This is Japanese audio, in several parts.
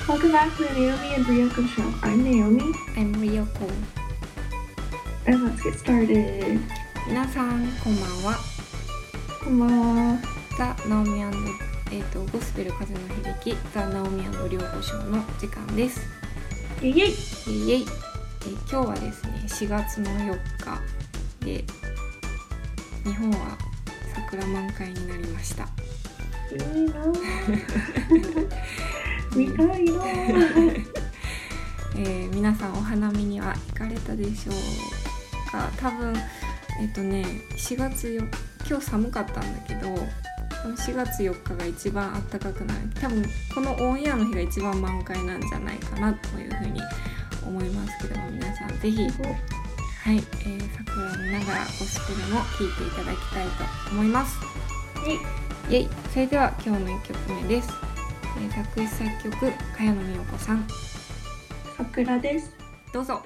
Welcome back to the Naomi and Ryoko show. I'm Naomi. I'm Ryoko. And let's get started. 皆さんこんばんは。 こんばんは。 ザ・ナオミ&ゴスペル風の響きザ・ナオミ&リョウコショーの時間です。 イェイイェイ。 イェイイェイ。今日はですね4月の4日で日本は桜満開になりました。 いいな見たいな皆さんお花見には行かれたでしょうか。多分4月4日今日寒かったんだけど4月4日が一番暖かくなる。多分このオンエアの日が一番満開なんじゃないかなというふうに思いますけども、皆さんぜひ、はい、桜を見ながらゴスペルも聴いていただきたいと思います。イェイ。それでは今日の1曲目です。作詞作曲茅野美代子さん。 桜です。 どうぞ。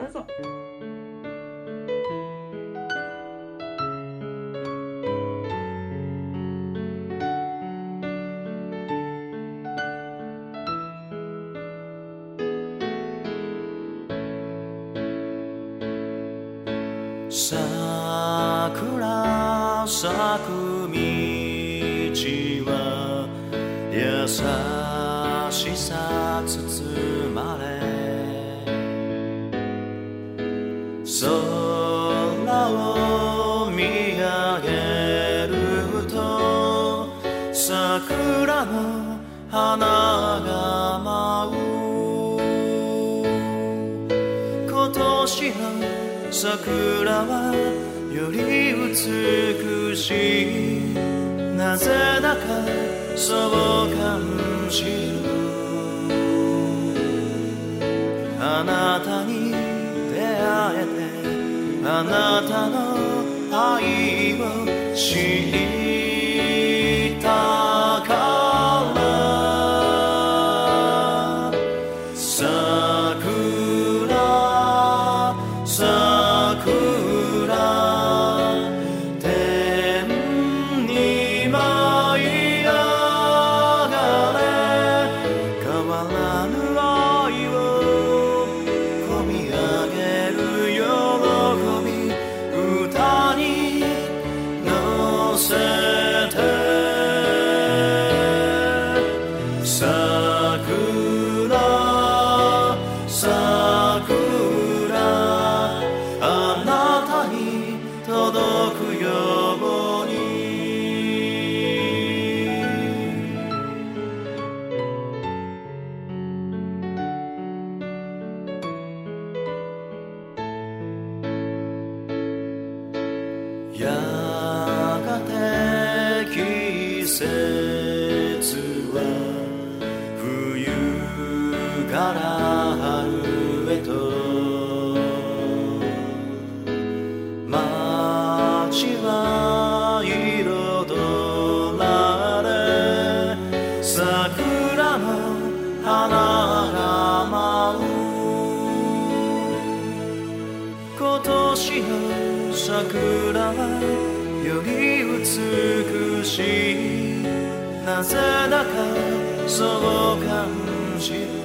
桜咲く道は優しさ包まれ、空を見上げると桜の花が舞う。今年の桜はより美しい、なぜだかそう感じる。あなたに出会えてあなたの愛を知ったからやがて季節は冬から春へと、街は彩られ桜の花が舞う。今年の桜はより美しい、なぜだかそう感じる。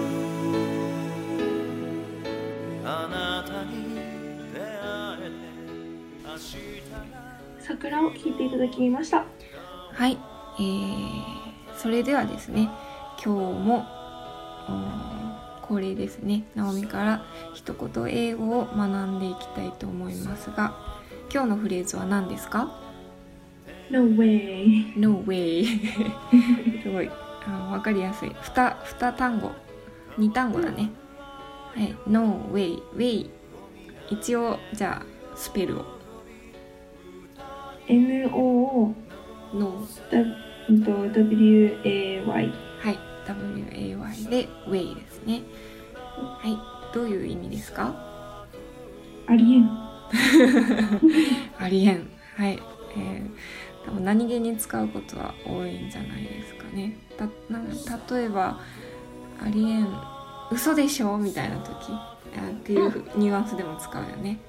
あなたに出会えて明日が桜を聴いていただきました。 はい、それではですね今日も恒例ですね、ナオミから一言英語を学んでいきたいと思いますが、今日のフレーズは何ですか？ No way No way すごいわかりやすい。2単語2単語だね。はい、No way way 一応じゃあスペルを NO No WAY はい WAY で way ですね。はい、どういう意味ですか？ ありえんありえん。はい、多分何気に使うことは多いんじゃないですかね。例えばありえん嘘でしょみたいな時っていうニュアンスでも使うよね。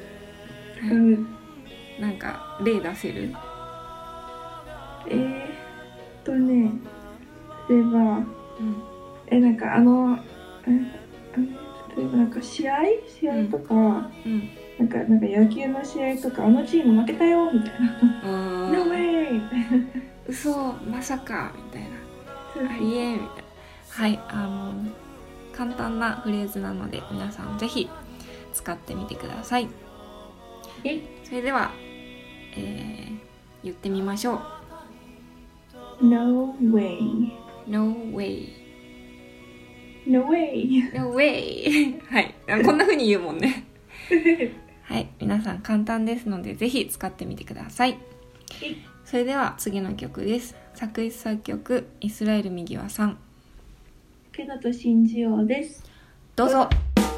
なんか例出せる？ 例えば、 なんか例えばなんか試合とか、 うんなんか野球の試合とか、あのチーム負けたよみたいな。No way みたいな。 嘘まさかみたいな、ありえんみたいな。はい、簡単なフレーズなので皆さんぜひ使ってみてください。それでは、言ってみましょう。 No way No way No way No way はい、こんな風に言うもんねはい、皆さん簡単ですのでぜひ使ってみてください。それでは次の曲です。作詞作曲イスラエル右輪さん。 けだと信じようです。 どうぞ。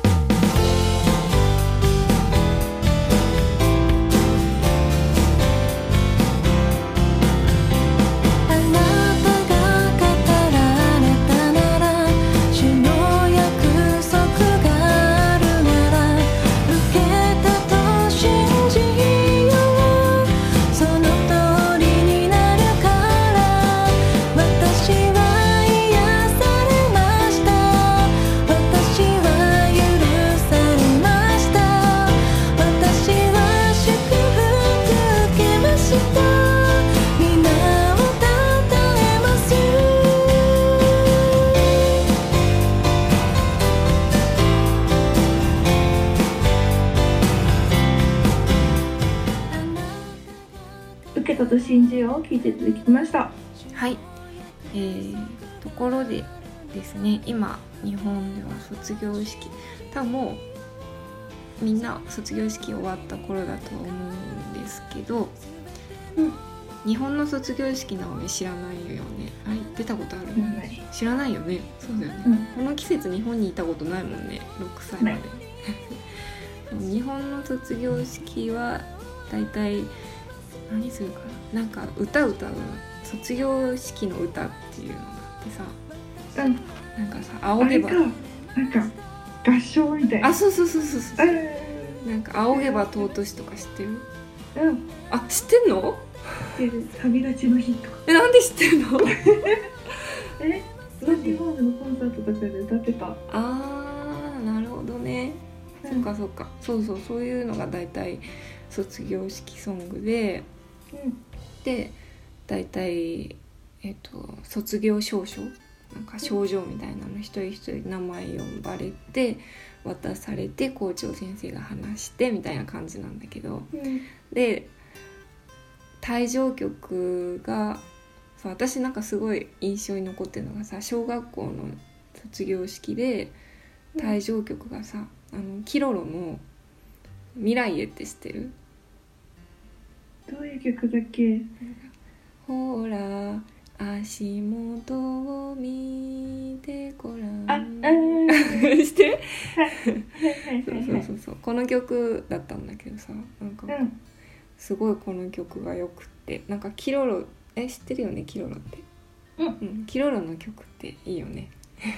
受けたと信じようを聞いていただきました。 はい、ところでですね、今日本では卒業式、多分もうみんな卒業式終わった頃だとは思うんですけど、日本の卒業式なのに知らないよね。あれ出たことある？知らないよね。そうだよね、この季節日本にいたことないもんね、6歳まで日本の卒業式はだいたい何するかな、なんか歌う卒業式の歌っていうのがあってさ、なんかさ、仰げばなんか合唱みたいな。 あ、そうなんか仰げば尊しとか知ってる？あ、知ってんの？ 旅立ちの日とか。 なんで知ってんの？ ラジオホームのコンサートとかで歌ってた。 なるほどね、そっか、そういうのがだいたい卒業式ソングで、でだいたい卒業証書、なんか賞状みたいなの一人一人名前呼ばれて渡されて校長先生が話してみたいな感じなんだけど、で退場曲がさ、私なんかすごい印象に残ってるのがさ、小学校の卒業式で退場曲がさ、キロロの未来へって知ってる？ どういう曲だっけ？ ほら足元を見てごらん。知ってる？そうこの曲だったんだけどさ、なんかすごいこの曲がよくって、なんかキロロ知ってるよね、キロロって。キロロの曲っていいよね。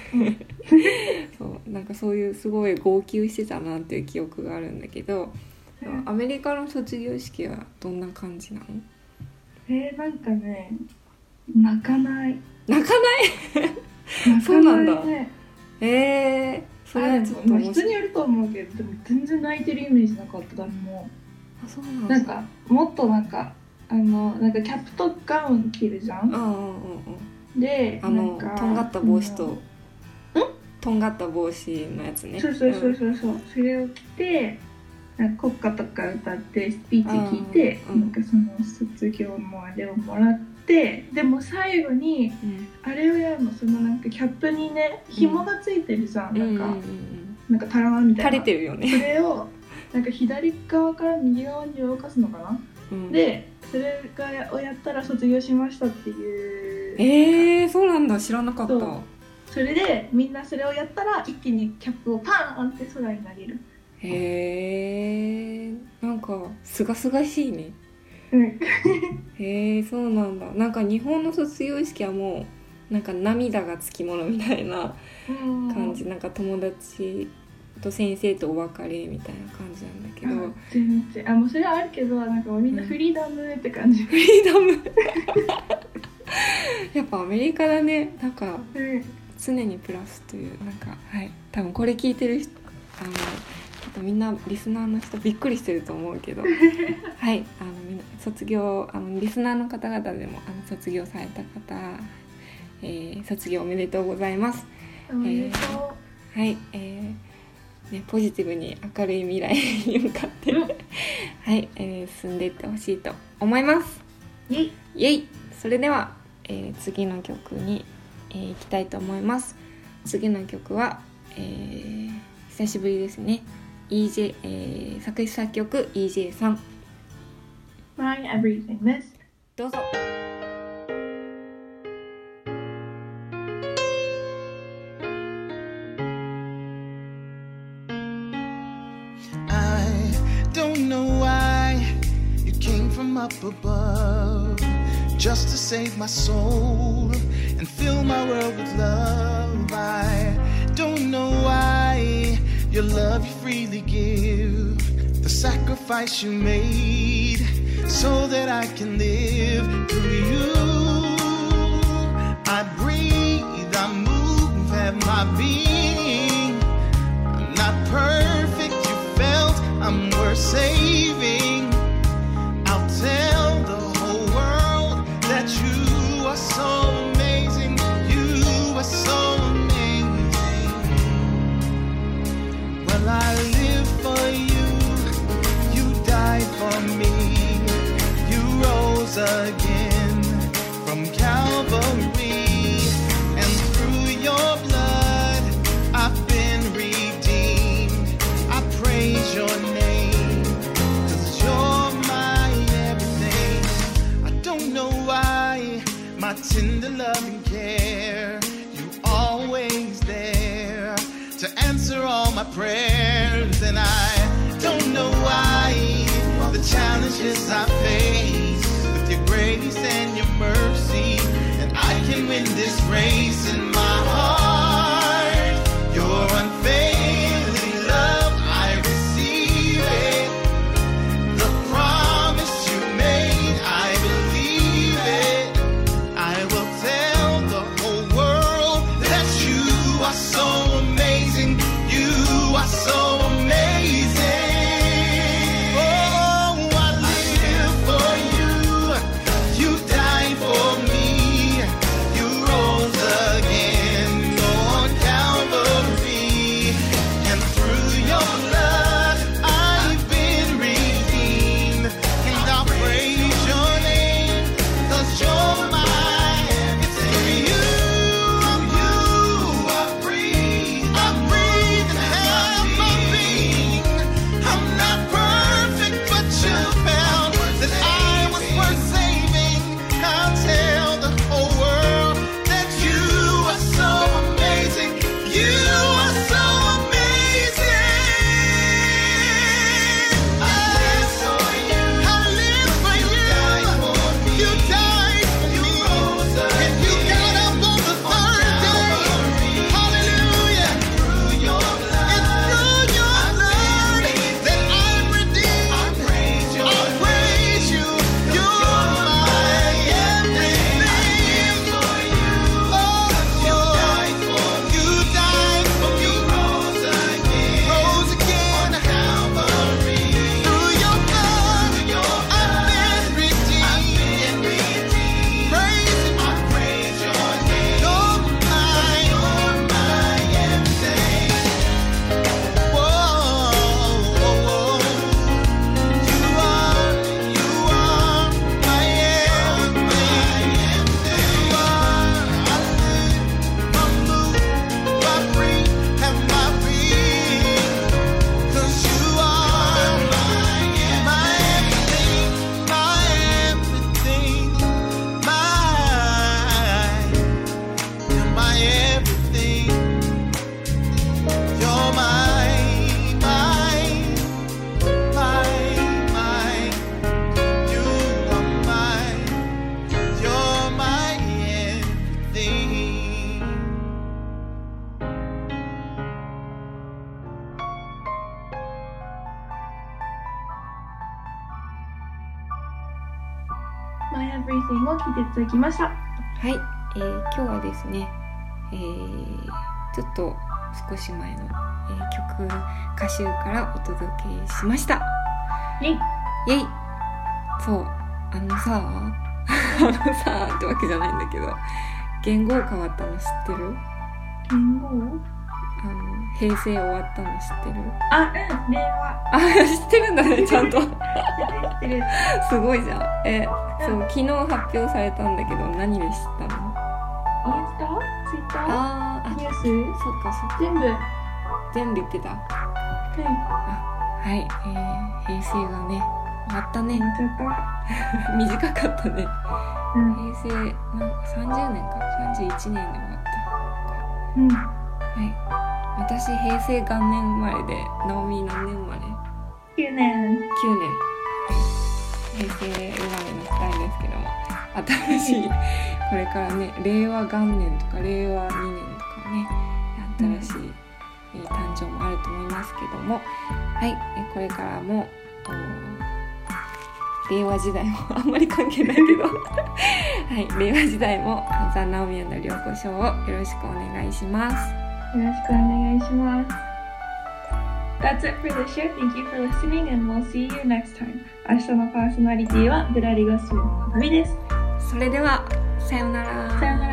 そうなんかそういうすごい号泣してたなっていう記憶があるんだけど、アメリカの卒業式はどんな感じなの？ なんかね、泣かないそうなんだ。 それはちょっと人によると思うけど、でも全然泣いてるイメージなかった。誰も。 そうなんだ。なんかもっとなんかなんかキャップとガウン着るじゃん。で、 とんがった帽子ととんがった帽子のやつね。そう、それを着て、なんか国歌とか歌ってスピーチ聞いて、なんかその卒業のあれをもらって、でも最後にあれをやるの、そのなんかキャップにね紐がついてるじゃん、なんかタラーみたいな、 垂れてるよね。 それをなんか左側から右側に動かすのかな、でそれをやったら卒業しましたっていう。 そうなんだ、知らなかった。 それでみんなそれをやったら一気にキャップをパーンって空に投げる。 なんかすがすがしいね。そうなんだ。なんか日本の卒業式はもうなんか涙がつきものみたいな感じ、なんか友達と先生とお別れみたいな感じなんだけど、 全然もうそれはあるけど、なんかみんなフリーダムって感じ。 フリーダムやっぱアメリカだね。なんか、 常にプラスというなんか、はい、多分これ聞いてる人みんなリスナーの人びっくりしてると思うけどはいみんな卒業リスナーの方々でも卒業された方、卒業おめでとうございます。 おめでとう。 はい、ね、ポジティブに明るい未来に向かってはい、進んでいってほしいと思います。 イエイイエイ。それでは、次の曲に、行きたいと思います。次の曲は、久しぶりですね。作詞作曲 EJ さん。 My Everything です。 どうぞ。 Don't know why you came from up above just to save my soul and fill my world with love. I don't know why your love you freely give, the sacrifice you made so that I can live through you. I breathe, I move, have my being. I'm not perfect, you felt I'm worth saving. I'll tell the whole world that you are so amazing. You are so amazing. Well, I live for you. You died for me. You rose again from Calvary. And through your blood, I've been redeemed. I praise your name, 'cause you're my everything. I don't know why, my tender love and care, you always there to answer all my prayers. And I don't know why the challenges I face, with your grace and your mercy, and I can win this race in my heart. Your unfailing love, I receive it. The promise you made, I believe it. I will tell the whole world that you are so amazing. You are so amazing. Oh, I live for you. You died for me. You rose again on Calvary. And through your blood, I've been redeemed. And I'll praise your name, 'cause you're my everything. You, I breathe and have my being. I'm not perfect, but you found that I was worth saving. I'll tell the whole world that you are so amazing. You are so amazing. I live for you. I live for you. You died for me. You rose again. And you got up on the third day. Hallelujah. Through your blood. And through your blood that I'm redeemed. I praise you. You're my everything. Oh, you died for me. You died for me. Rose again. Calvary. Through your blood, I've been redeemed. Praise Him. I praise your name. You're my everything. Whoa, you are my everything. You are. I live, I move, I breathe, and my being. 'Cause you are my everything, my everything, you're my everything. You're my, you are you're my everything. My Everything を聴いていただきました。 はい、今日はですね、 ちょっと少し前の、曲歌集からお届けしました。 イェイイェイ。そうさってわけじゃないんだけど、言語変わったの知ってる？ 言語？ 平成終わったの知ってる？ 令和。 知ってるんだね、ちゃんと。 知ってる。 すごいじゃん。そう、昨日発表されたんだけど、何で知ったの？ インスタ？ツイッター？ニュース？ そっか。全部言ってた。はい。平成がね、終わったね。短かったね。平成30年か31年で終わった。はい。私平成元年生まれで、ナオミ何年生まれ？9年。平成生まれの2人ですけども、新しいこれからね、令和元年とか令和2年とかね、新しい、誕生もあると思いますけども、はい、これからも令和時代もあんまり関係ないけどはい、令和時代もザ・ナオミ&リョウコショウをよろしくお願いします。 よろしくお願いします。That's it for the show. Thank you for listening and we'll see you next time. 明日のパーソナリティはブラリゴスの旅です。 それではさようなら。 さようなら。